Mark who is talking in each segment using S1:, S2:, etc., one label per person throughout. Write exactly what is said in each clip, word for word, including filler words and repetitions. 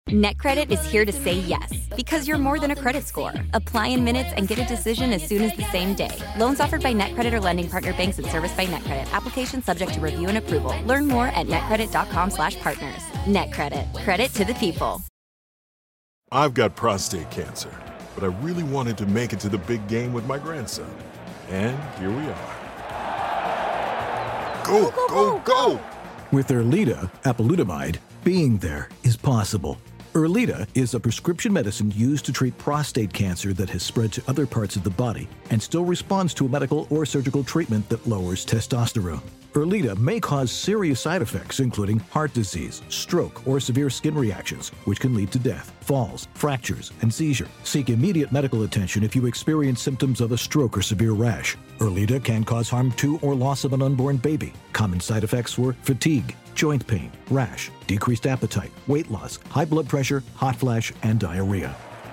S1: NetCredit is here to say yes, because you're more than a credit score. Apply in minutes and get a decision as soon as the same day. Loans offered by NetCredit or lending partner banks and serviced by NetCredit. Application subject to review and approval. Learn more at netcredit.com slash partners. NetCredit. Credit to the people.
S2: I've got prostate cancer, but I really wanted to make it to the big game with my grandson. And here we are. Go, go, go, go!
S3: With Erleada, apalutamide, being there is possible. Erleada is a prescription medicine used to treat prostate cancer that has spread to other parts of the body and still responds to a medical or surgical treatment that lowers testosterone. Erleada may cause serious side effects, including heart disease, stroke, or severe skin reactions, which can lead to death, falls, fractures, and seizure. Seek immediate medical attention if you experience symptoms of a stroke or severe rash. Erleada can cause harm to or loss of an unborn baby. Common side effects were fatigue, joint pain, rash, decreased appetite, weight loss, high blood pressure, hot flash, and diarrhea.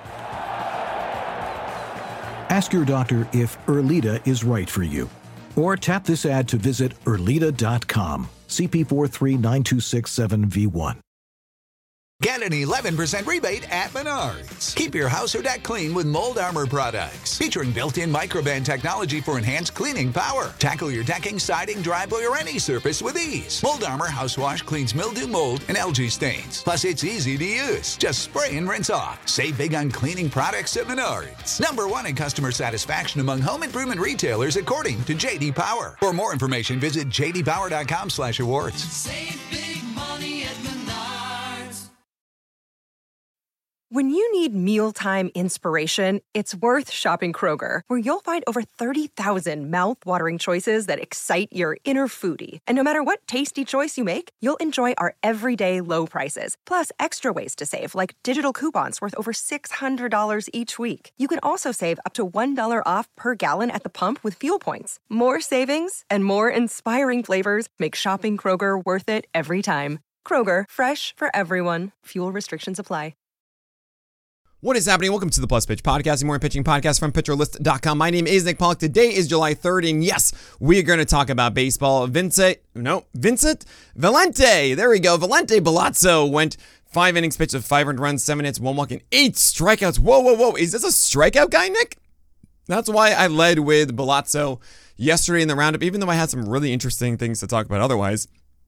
S3: Ask your doctor if Erleada is right for you. Or tap this ad to visit Erleada dot com. C P four three nine two six seven V one.
S4: Get an eleven percent rebate at Menards. Keep your house or deck clean with Mold Armor products. Featuring built-in microban technology for enhanced cleaning power. Tackle your decking, siding, driveway, or any surface with ease. Mold Armor House Wash cleans mildew, mold, and algae stains. Plus, it's easy to use. Just spray and rinse off. Save big on cleaning products at Menards. Number one in customer satisfaction among home improvement retailers according to J D Power. For more information, visit j d power dot com slash awards.
S5: Save big money at Menards.
S6: When you need mealtime inspiration, it's worth shopping Kroger, where you'll find over thirty thousand mouth-watering choices that excite your inner foodie. And no matter what tasty choice you make, you'll enjoy our everyday low prices, plus extra ways to save, like digital coupons worth over six hundred dollars each week. You can also save up to one dollar off per gallon at the pump with fuel points. More savings and more inspiring flavors make shopping Kroger worth it every time. Kroger, fresh for everyone. Fuel restrictions apply.
S7: What is happening? Welcome to the Plus Pitch Podcast, a morning pitching podcast from pitcher list dot com. My name is Nick Pollock. Today is July third, and yes, we are going to talk about baseball. Vincent, no, Vincent Valente. There we go. Valente Balazzo went five innings pitched of five earned runs, seven hits, one walk, and eight strikeouts. Whoa, whoa, whoa. Is this a strikeout guy, Nick? That's why I led with Balazzo yesterday in the roundup, even though I had some really interesting things to talk about otherwise.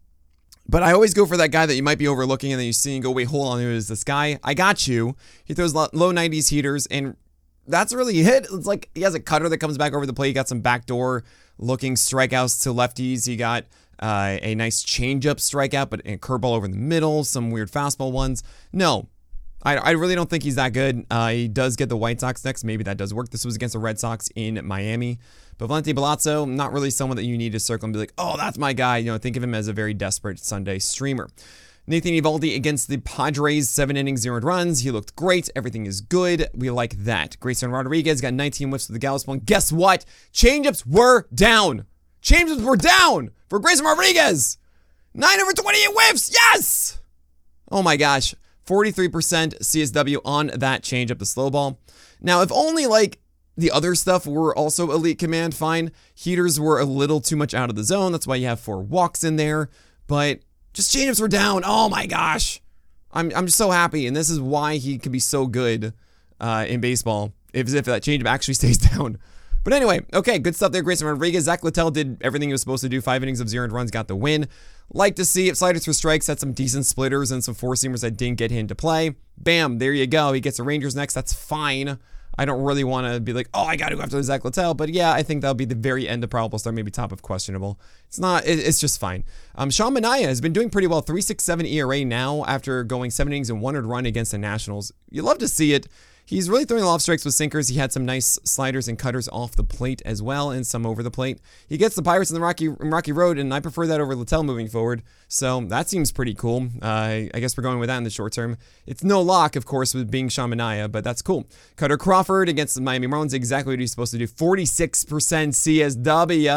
S7: But I always go for that guy that you might be overlooking and then you see and go, wait, hold on, who is this guy? I got you. He throws low nineties heaters, and that's really it. It's like he has a cutter that comes back over the plate. He got some backdoor looking strikeouts to lefties. He got uh, a nice changeup strikeout, but a curveball over the middle, some weird fastball ones. No, I, I really don't think he's that good. Uh, he does get the White Sox next. Maybe that does work. This was against the Red Sox in Miami. But Valente Balazzo, not really someone that you need to circle and be like, oh, that's my guy. You know, think of him as a very desperate Sunday streamer. Nathan Eovaldi against the Padres, seven innings, zero runs. He looked great. Everything is good. We like that. Grayson Rodriguez got nineteen whiffs with the Gallows ball. Guess what? Changeups were down. Changeups were down for Grayson Rodriguez. nine over twenty-eight whiffs. Yes! Oh my gosh. forty-three percent C S W on that changeup, the slow ball. Now, if only like the other stuff were also elite command, fine. Heaters were a little too much out of the zone. That's why you have four walks in there. But just changeups were down. Oh my gosh. I'm I'm so happy. And this is why he can be so good uh, in baseball. If, if that changeup actually stays down. But anyway, okay, good stuff there. Grayson Rodriguez. Zach Littell did everything he was supposed to do. Five innings of zero runs, got the win. Like to see it. Sliders for strikes, had some decent splitters and some four-seamers that didn't get him to play. Bam, there you go. He gets the Rangers next. That's fine. I don't really want to be like, oh, I got to go after Zach Littell. But yeah, I think that'll be the very end of probable start, maybe top of questionable. It's not, it, it's just fine. Um, Sean Manaea has been doing pretty well. three point six seven E R A now after going seven innings and one earned run against the Nationals. You love to see it. He's really throwing a lot of strikes with sinkers. He had some nice sliders and cutters off the plate as well, and some over the plate. He gets the Pirates in the Rocky in Rocky Road, and I prefer that over Littell moving forward. So that seems pretty cool. Uh, I guess we're going with that in the short term. It's no lock, of course, with being Sean Manaea, but that's cool. Cutter Crawford against the Miami Marlins, exactly what he's supposed to do. forty-six percent C S W.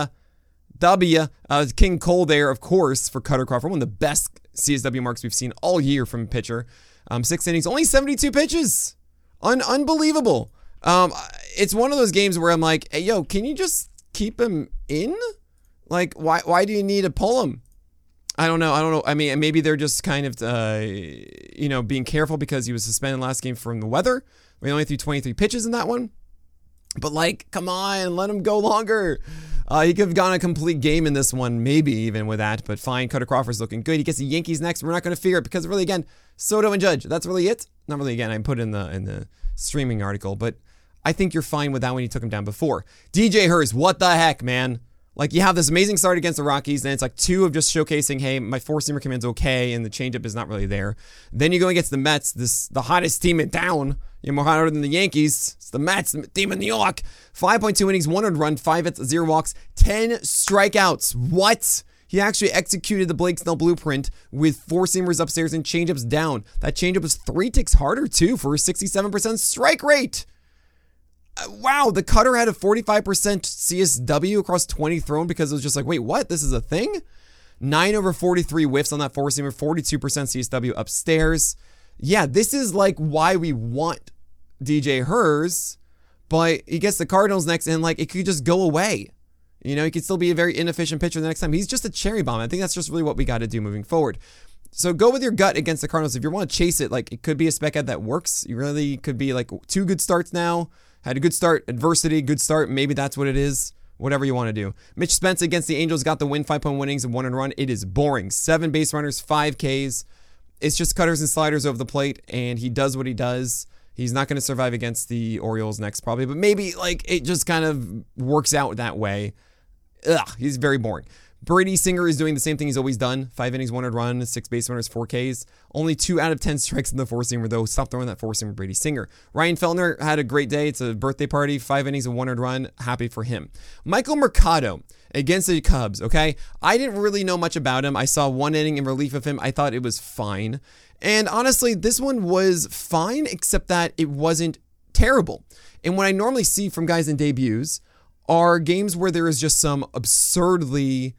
S7: W. Uh, King Cole there, of course, for Cutter Crawford. One of the best C S W marks we've seen all year from a pitcher. Um, six innings, only seventy-two pitches. Un- unbelievable. Um, it's one of those games where I'm like, hey, yo, can you just keep him in? Like, why why do you need to pull him? I don't know. I don't know. I mean, maybe they're just kind of, uh, you know, being careful because he was suspended last game from the weather. We only threw twenty-three pitches in that one. But, like, come on, let him go longer. Uh, he could have gone a complete game in this one, maybe even with that. But fine, Cutter Crawford's looking good. He gets the Yankees next. We're not going to figure it because, really, again, Soto and Judge. That's really it. Not really, again, I put it in the in the streaming article. But I think you're fine with that when you took him down before. D J Hurst, what the heck, man? Like, you have this amazing start against the Rockies, and it's like two of just showcasing, hey, my four-seamer command's okay, and the changeup is not really there. Then you go against the Mets, this the hottest team in town. You're more hotter than the Yankees. It's the Mets, the team in New York. five point two innings, one earned run, five hits, zero walks, ten strikeouts. What? He actually executed the Blake Snell blueprint with four-seamers upstairs and changeups down. That changeup was three ticks harder, too, for a sixty-seven percent strike rate. Wow, the cutter had a forty-five percent C S W across twenty thrown because it was just like, wait, what? This is a thing? nine over forty-three whiffs on that four-seamer, forty-two percent C S W upstairs. Yeah, this is like why we want D J Hurst, but he gets the Cardinals next and like it could just go away. You know, he could still be a very inefficient pitcher the next time. He's just a cherry bomb. I think that's just really what we got to do moving forward. So go with your gut against the Cardinals. If you want to chase it, like it could be a spec ad that works. You really could be like two good starts now. Had a good start, adversity, good start. Maybe that's what it is. Whatever you want to do. Mitch Spence against the Angels got the win, five point one innings and one run. It is boring. Seven base runners, five Ks. It's just cutters and sliders over the plate, and he does what he does. He's not going to survive against the Orioles next probably, but maybe like it just kind of works out that way. Ugh, he's very boring. Brady Singer is doing the same thing he's always done. Five innings, one run, six base runners, four Ks. Only two out of ten strikes in the four-seamer, though. Stop throwing that four-seamer, Brady Singer. Ryan Feltner had a great day. It's a birthday party. Five innings and one run. Happy for him. Michael Mercado against the Cubs, okay? I didn't really know much about him. I saw one inning in relief of him. I thought it was fine. And honestly, this one was fine, except that it wasn't terrible. And what I normally see from guys in debuts are games where there is just some absurdly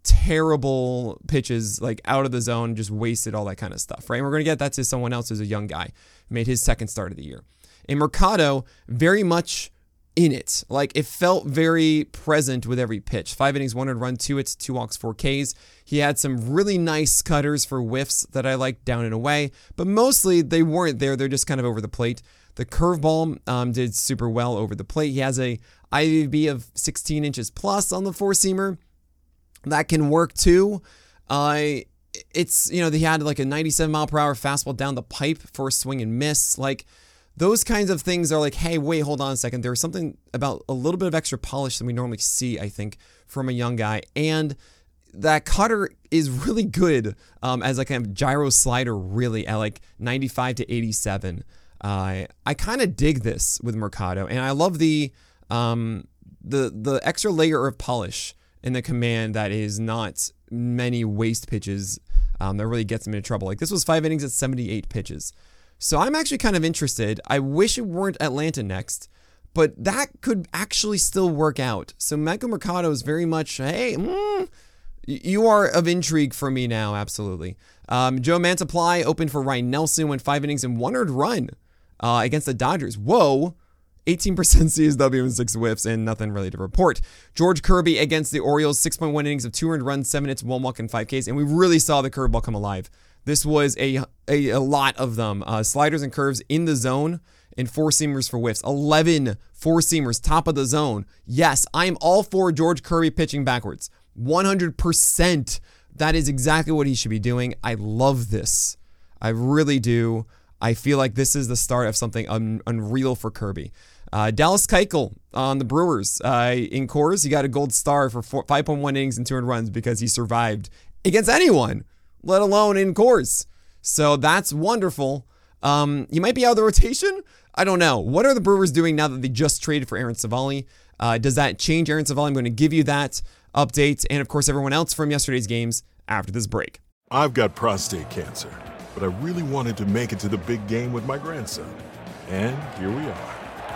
S7: terrible pitches, like out of the zone, just wasted, all that kind of stuff, right? And we're going to get that to someone else who's a young guy, made his second start of the year. And Mercado, very much in it. Like, it felt very present with every pitch. Five innings, one run, two hits, two walks, four Ks. He had some really nice cutters for whiffs that I liked down and away, but mostly they weren't there. They're just kind of over the plate. The curveball um, did super well over the plate. He has a I V B of sixteen inches plus on the four-seamer. That can work too. Uh, it's, you know, they had like a ninety-seven mile per hour fastball down the pipe for a swing and miss. Like, those kinds of things are like, hey, wait, hold on a second. There's something about a little bit of extra polish than we normally see, I think, from a young guy. And that cutter is really good um, as like a gyro slider, really, at like ninety-five to eighty-seven. Uh, I kind of dig this with Mercado, and I love the um, the the extra layer of polish in the command that is not many waste pitches um, that really gets him into trouble. Like, this was five innings at seventy-eight pitches. So I'm actually kind of interested. I wish it weren't Atlanta next, but that could actually still work out. So Michael Mercado is very much, hey, mm, you are of intrigue for me now, absolutely. Um, Joe Mantiply opened for Ryan Nelson, went five innings and one earned run uh, against the Dodgers. Whoa. eighteen percent C S W and six whiffs, and nothing really to report. George Kirby against the Orioles, six point one innings of two earned runs, seven hits, one walk, and five Ks, and we really saw the curveball come alive. This was a a, a lot of them. Uh, sliders and curves in the zone, and four-seamers for whiffs. eleven four-seamers, top of the zone. Yes, I am all for George Kirby pitching backwards. one hundred percent. That is exactly what he should be doing. I love this. I really do. I feel like this is the start of something un- unreal for Kirby. Uh, Dallas Keuchel on the Brewers. Uh, in Coors, he got a gold star for four, five point one innings and two hundred runs because he survived against anyone, let alone in Coors. So that's wonderful. Um, he might be out of the rotation. I don't know. What are the Brewers doing now that they just traded for Aaron Savali? Uh, does that change Aaron Savali? I'm going to give you that update. And, of course, everyone else from yesterday's games after this break.
S2: I've got prostate cancer, but I really wanted to make it to the big game with my grandson. And here we are.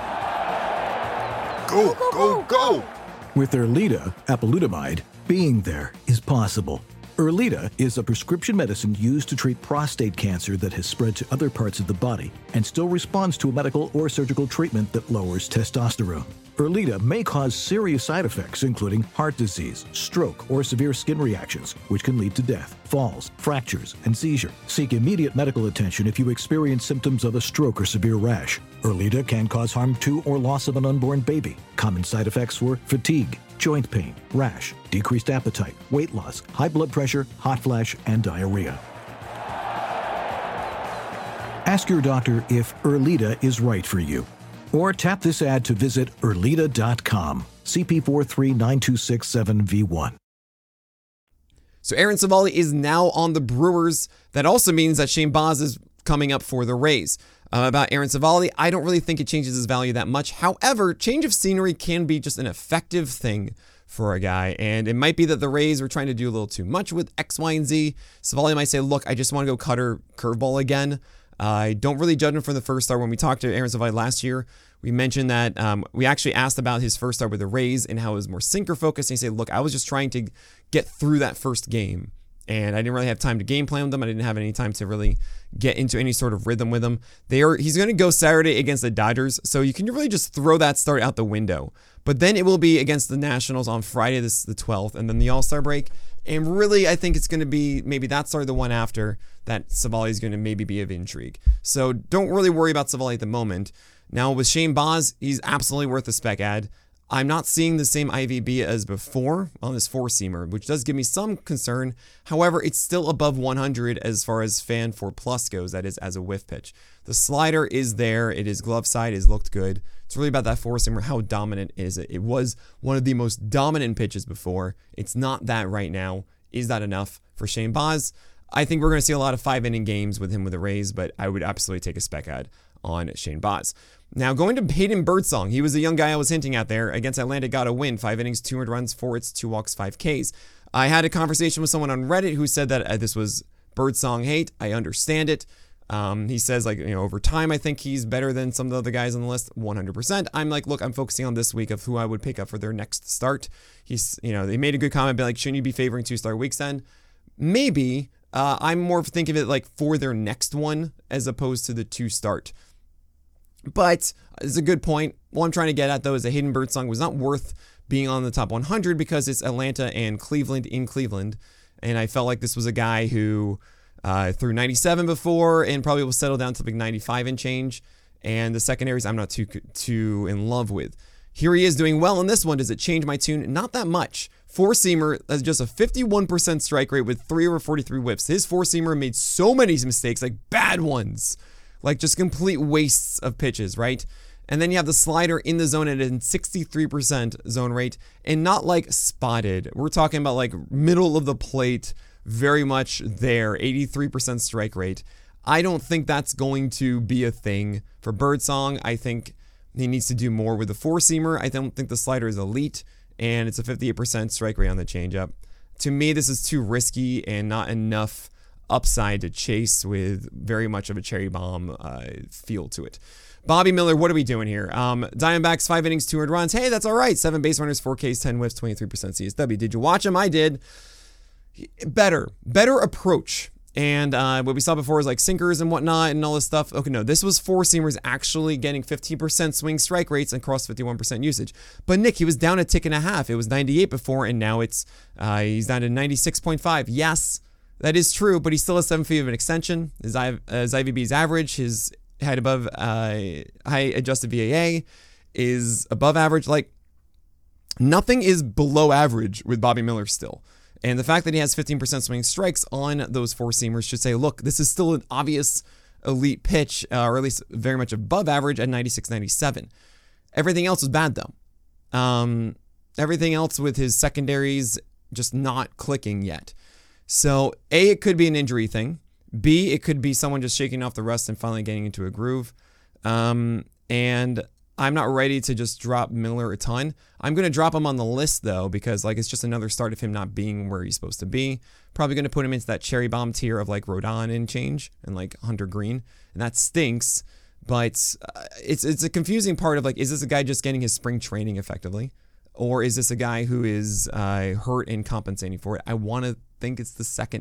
S2: Go, go, go!
S3: With Erleada, apalutamide, being there is possible. Erleada is a prescription medicine used to treat prostate cancer that has spread to other parts of the body and still responds to a medical or surgical treatment that lowers testosterone. Erleada may cause serious side effects, including heart disease, stroke, or severe skin reactions, which can lead to death, falls, fractures, and seizure. Seek immediate medical attention if you experience symptoms of a stroke or severe rash. Erleada can cause harm to or loss of an unborn baby. Common side effects were fatigue, joint pain, rash, decreased appetite, weight loss, high blood pressure, hot flash, and diarrhea. Ask your doctor if Erleada is right for you. Or tap this ad to visit Erleada dot com. C P four three nine two six seven V one.
S7: So Aaron Civale is now on the Brewers. That also means that Shane Baz is coming up for the Rays. Uh, about Aaron Civale, I don't really think it changes his value that much. However, change of scenery can be just an effective thing for a guy. And it might be that the Rays were trying to do a little too much with X, Y, and Z. Civale might say, look, I just want to go cutter curveball again. I don't really judge him for the first start. When we talked to Aaron Civale last year, we mentioned that um, we actually asked about his first start with the Rays and how it was more sinker focused. And he said, look, I was just trying to get through that first game. And I didn't really have time to game plan with them. I didn't have any time to really get into any sort of rhythm with them. They are He's going to go Saturday against the Dodgers. So you can really just throw that start out the window. But then it will be against the Nationals on Friday, this the twelfth, and then the All-Star break. And really, I think it's going to be maybe that start the one after that Civale is going to maybe be of intrigue. So don't really worry about Civale at the moment. Now with Shane Baz, he's absolutely worth a spec ad. I'm not seeing the same I V B as before on this four-seamer, which does give me some concern. However, it's still above one hundred as far as fan four plus goes, that is as a whiff pitch. The slider is there. It is glove side. It has looked good. It's really about that four-seamer. How dominant is it? It was one of the most dominant pitches before. It's not that right now. Is that enough for Shane Baz? I think we're going to see a lot of five-inning games with him with the Rays, but I would absolutely take a spec ad on Shane Baz. Now, going to Hayden Birdsong. He was the young guy I was hinting at there. Against Atlanta, got a win. Five innings, two earned runs, four hits, two walks, five Ks. I had a conversation with someone on Reddit who said that uh, this was Birdsong hate. I understand it. Um, he says, like, you know, over time, I think he's better than some of the other guys on the list, one hundred percent. I'm like, look, I'm focusing on this week of who I would pick up for their next start. He's, you know, they made a good comment, but like, shouldn't you be favoring two-star weeks then? Maybe. Uh, I'm more thinking of it like for their next one as opposed to the two-start. But it's a good point. What I'm trying to get at, though, is that Hayden Birdsong was not worth being on the top one hundred because it's Atlanta and Cleveland in Cleveland. And I felt like this was a guy who uh, threw ninety-seven before and probably will settle down to like ninety-five and change. And the secondaries I'm not too too in love with. Here he is doing well in this one. Does it change my tune? Not that much. Four-seamer has just a fifty-one percent strike rate with three over forty-three whiffs. His four-seamer made so many mistakes, like bad ones. Like just complete wastes of pitches, right? And then you have the slider in the zone at a sixty-three percent zone rate and not like spotted. We're talking about like middle of the plate, very much there, eighty-three percent strike rate. I don't think that's going to be a thing for Birdsong. I think he needs to do more with the four-seamer. I don't think the slider is elite, and it's a fifty-eight percent strike rate on the changeup. To me, this is too risky and not enough upside to chase with very much of a cherry bomb uh, feel to it. Bobby Miller, what are we doing here? Um, Diamondbacks, five innings, two earned runs. Hey, that's all right. Seven base runners, four Ks, ten whiffs, twenty-three percent C S W. Did you watch him? I did. Better. Better approach. And uh, what we saw before was like sinkers and whatnot and all this stuff. Okay, no, this was four-seamers actually getting fifteen percent swing strike rates and cross fifty-one percent usage. But Nick, he was down a tick and a half. It was ninety-eight before, and now it's uh, he's down to ninety-six point five. Yes, that is true, but he still has seven feet of an extension. His, I, his I V B is average. His height above uh, high adjusted V A A is above average. Like, nothing is below average with Bobby Miller still. And the fact that he has fifteen percent swing strikes on those four-seamers should say, look, this is still an obvious elite pitch, uh, or at least very much above average at ninety-six ninety-seven. Everything else is bad, though. Um, everything else with his secondaries just not clicking yet. So, A, it could be an injury thing. B, it could be someone just shaking off the rust and finally getting into a groove. Um, and I'm not ready to just drop Miller a ton. I'm going to drop him on the list, though, because like it's just another start of him not being where he's supposed to be. Probably going to put him into that cherry bomb tier of like Rodon and change and like Hunter Green. And that stinks. But uh, it's it's a confusing part of like, is this a guy just getting his spring training effectively? Or is this a guy who is uh, hurt and compensating for it? I want to think it's the second.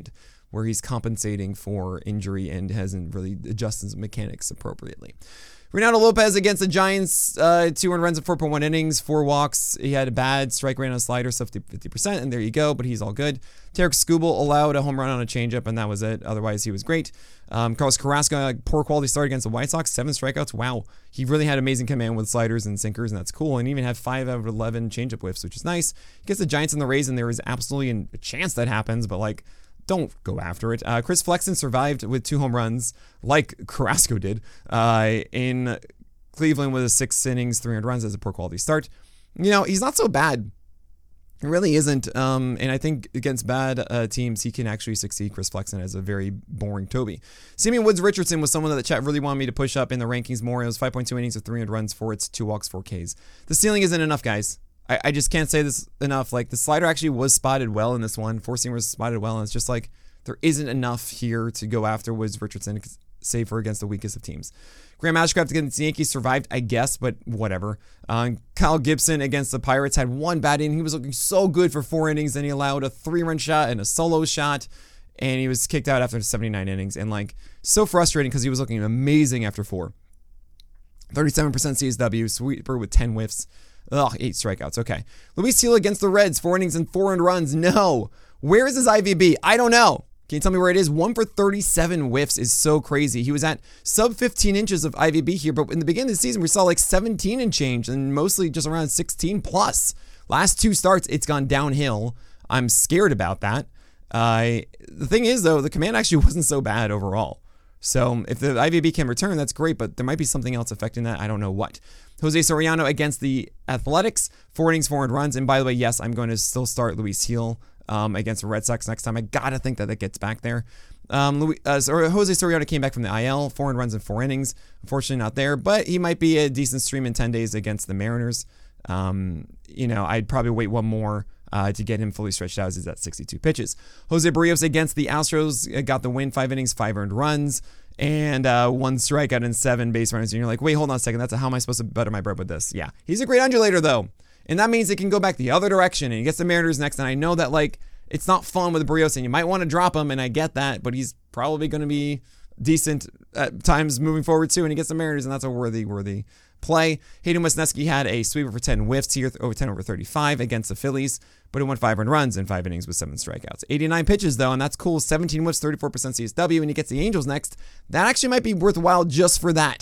S7: where he's compensating for injury and hasn't really adjusted his mechanics appropriately. Reynaldo Lopez against the Giants, uh, two earned runs in four point one innings, four walks. He had a bad strike rate on a slider, so fifty percent, and there you go, but he's all good. Tarek Skubal allowed a home run on a changeup, and that was it. Otherwise, he was great. Um, Carlos Carrasco, poor quality start against the White Sox, seven strikeouts. Wow. He really had amazing command with sliders and sinkers, and that's cool. And even had five out of eleven changeup whiffs, which is nice. He gets the Giants and the Rays, and there is absolutely a chance that happens, but like, don't go after it. Uh, Chris Flexen survived with two home runs, like Carrasco did, uh, in Cleveland with a six innings, three hundred runs as a poor quality start. You know, he's not so bad. It really isn't. Um, and I think against bad uh, teams, he can actually succeed. Chris Flexen as a very boring Toby. Simeon Woods Richardson was someone that the chat really wanted me to push up in the rankings more. It was five point two innings with three hundred runs, four hits, two walks, four Ks. The ceiling isn't enough, guys. I, I just can't say this enough. Like, the slider actually was spotted well in this one. Four-seamer was spotted well, and it's just like there isn't enough here to go after Woods Richardson, save for against the weakest of teams. Graham Ashcraft against the Yankees survived, I guess, but whatever. Uh, Kyle Gibson against the Pirates had one bad inning. He was looking so good for four innings, and he allowed a three-run shot and a solo shot, and he was kicked out after seventy-nine innings. And, like, so frustrating because he was looking amazing after four. thirty-seven percent C S W, sweeper with ten whiffs. Ugh, eight strikeouts. Okay. Luis Gil against the Reds, four innings and four earned runs. No. Where is his I V B? I don't know. Can you tell me where it is? One for thirty-seven whiffs is so crazy. He was at sub fifteen inches of I V B here, but in the beginning of the season, we saw like seventeen and change and mostly just around sixteen plus. Last two starts, it's gone downhill. I'm scared about that. Uh, the thing is, though, the command actually wasn't so bad overall. So if the I V B can return, that's great, but there might be something else affecting that. I don't know what. Jose Soriano against the Athletics, four innings, four earned runs. And by the way, yes, I'm going to still start Luis Gil um, against the Red Sox next time. I got to think that that gets back there. Um, Louis, uh, so Jose Soriano came back from the I L, four earned runs in four innings. Unfortunately, not there, but he might be a decent stream in ten days against the Mariners. Um, you know, I'd probably wait one more Uh, to get him fully stretched out, as he's at sixty-two pitches. Jose Barrios against the Astros got the win, five innings, five earned runs, and uh, one strikeout and seven base runners. And you're like, wait, hold on a second. That's a, how am I supposed to butter my bread with this? Yeah, he's a great undulator though, and that means it can go back the other direction. And he gets the Mariners next. And I know that like it's not fun with Barrios, and you might want to drop him, and I get that, but he's probably going to be decent at times moving forward too. And he gets the Mariners, and that's a worthy, worthy play. Hayden Wesneski had a sweeper for ten whiffs here, over ten over thirty-five against the Phillies, but it went five earned runs in five innings with seven strikeouts. eighty-nine pitches though, and that's cool. seventeen whiffs, thirty-four percent C S W, and he gets the Angels next. That actually might be worthwhile just for that.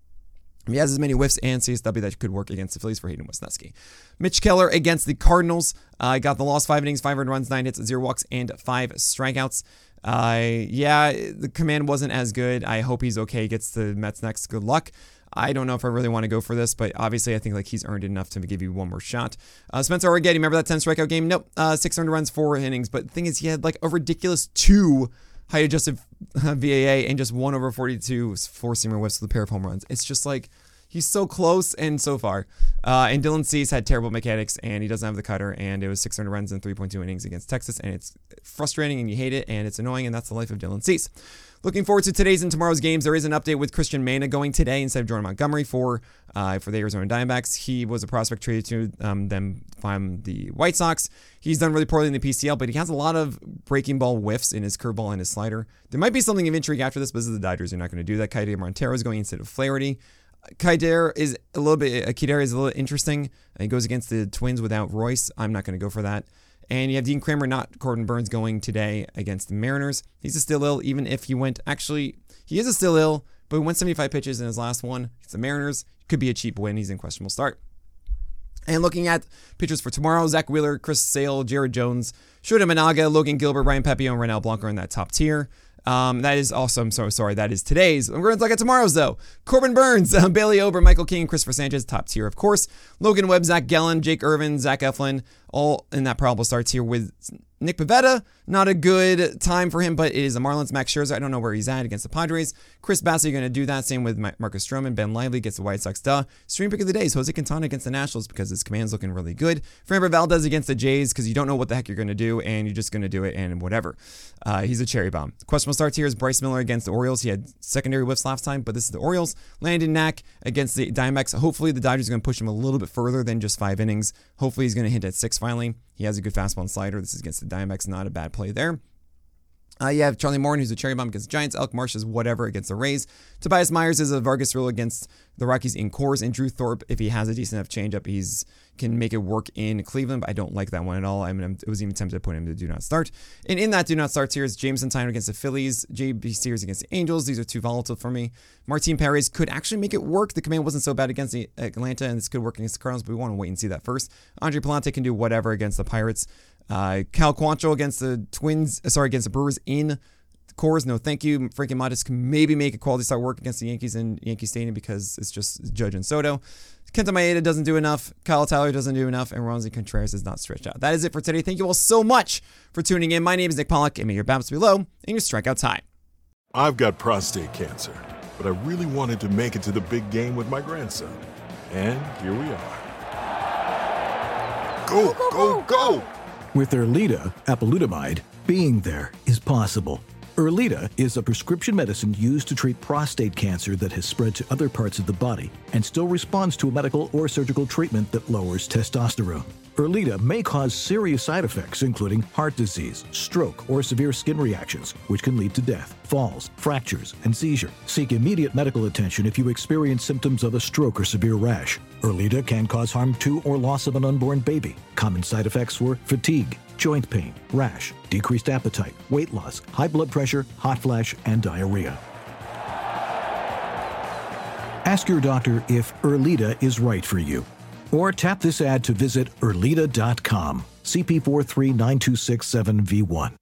S7: He has as many whiffs and C S W that could work against the Phillies for Hayden Wesneski. Mitch Keller against the Cardinals. Uh, got the loss, five innings, five earned runs, nine hits, zero walks, and five strikeouts. Uh, yeah, the command wasn't as good. I hope he's okay. Gets the Mets next. Good luck. I don't know if I really want to go for this, but obviously I think like he's earned enough to give you one more shot. Uh, Spencer Arrighetti, remember that ten strikeout game? Nope. Uh, six earned runs, four innings. But the thing is, he had like a ridiculous two height adjusted V A A and just one over forty-two four-seamer whiffs with a pair of home runs. It's just like he's so close and so far. Uh, and Dylan Cease had terrible mechanics, and he doesn't have the cutter, and it was six hundred runs in three point two innings against Texas, and it's frustrating, and you hate it, and it's annoying, and that's the life of Dylan Cease. Looking forward to today's and tomorrow's games. There is an update with Christian Mena going today instead of Jordan Montgomery for uh, for the Arizona Diamondbacks. He was a prospect traded to um, them from the White Sox. He's done really poorly in the P C L, but he has a lot of breaking ball whiffs in his curveball and his slider. There might be something of intrigue after this, but this is the Dodgers. You're not going to do that. Kaider Montero is going instead of Flaherty. Kaider is a little bit. Kaider is a little interesting. He goes against the Twins without Royce. I'm not going to go for that. And you have Dean Kramer, not Corbin Burns, going today against the Mariners. He's a still ill, even if he went, actually, he is a still ill, but he went seventy-five pitches in his last one. It's the Mariners. Could be a cheap win. He's in questionable start. And looking at pitchers for tomorrow, Zach Wheeler, Chris Sale, Jared Jones, Shota Managa, Logan Gilbert, Ryan Pepiot, and Renel Blanco are in that top tier. Um, that is also, I'm so sorry, that is today's. I'm going to look at tomorrow's, though. Corbin Burns, uh, Bailey Ober, Michael King, Christopher Sanchez, top tier, of course. Logan Webb, Zach Gallen, Jake Irvin, Zach Eflin, all in that probable start tier with Nick Pivetta. Not a good time for him, but it is the Marlins. Max Scherzer, I don't know where he's at against the Padres. Chris Bassett going to do that. Same with Marcus Stroman. Ben Lively gets the White Sox. Duh. Stream pick of the day is Jose Quintana against the Nationals because his command's looking really good. Framber Valdez against the Jays because you don't know what the heck you're going to do, and you're just going to do it, and whatever. Uh, he's a cherry bomb. Questionable starts here is Bryce Miller against the Orioles. He had secondary whiffs last time, but this is the Orioles. Landon Knack against the Diamondbacks. Hopefully the Dodgers are going to push him a little bit further than just five innings. Hopefully he's going to hit at six finally. He has a good fastball and slider. This is against the Diamondbacks. Not a bad play there. Uh, you have Charlie Morton, who's a cherry bomb against the Giants. Alec Marsh is whatever against the Rays. Tobias Myers is a Vargas rule against the Rockies in Coors. And Drew Thorpe, if he has a decent enough changeup, he's can make it work in Cleveland. But I don't like that one at all. I mean, it was even tempted to put him to do not start. And in that do not start tier is Jameson Tyner against the Phillies, J B Sears against the Angels. These are too volatile for me. Martin Perez could actually make it work. The command wasn't so bad against the Atlanta, and this could work against the Cardinals, but we want to wait and see that first. Andre Palante can do whatever against the Pirates. Uh, Cal Quantrill against the Twins, sorry, against the Brewers in Coors, no thank you. Frankie Montas can maybe make a quality start work against the Yankees in Yankee Stadium because it's just Judge and Soto. Kenta Maeda doesn't do enough. Kyle Tyler doesn't do enough. And Ronzi Contreras is not stretched out. That is it for today. Thank you all so much for tuning in. My name is Nick Pollack, and may your bounce be low and your strikeouts high.
S2: I've got prostate cancer, but I really wanted to make it to the big game with my grandson. And here we are. Go, go, go!
S3: With Erleada, apalutamide, being there is possible. Erleada is a prescription medicine used to treat prostate cancer that has spread to other parts of the body and still responds to a medical or surgical treatment that lowers testosterone. Erleada may cause serious side effects, including heart disease, stroke, or severe skin reactions, which can lead to death, falls, fractures, and seizure. Seek immediate medical attention if you experience symptoms of a stroke or severe rash. Erleada can cause harm to or loss of an unborn baby. Common side effects were fatigue, joint pain, rash, decreased appetite, weight loss, high blood pressure, hot flash, and diarrhea. Ask your doctor if Erleada is right for you. Or tap this ad to visit Erleada dot com. C P four three nine two six seven V one.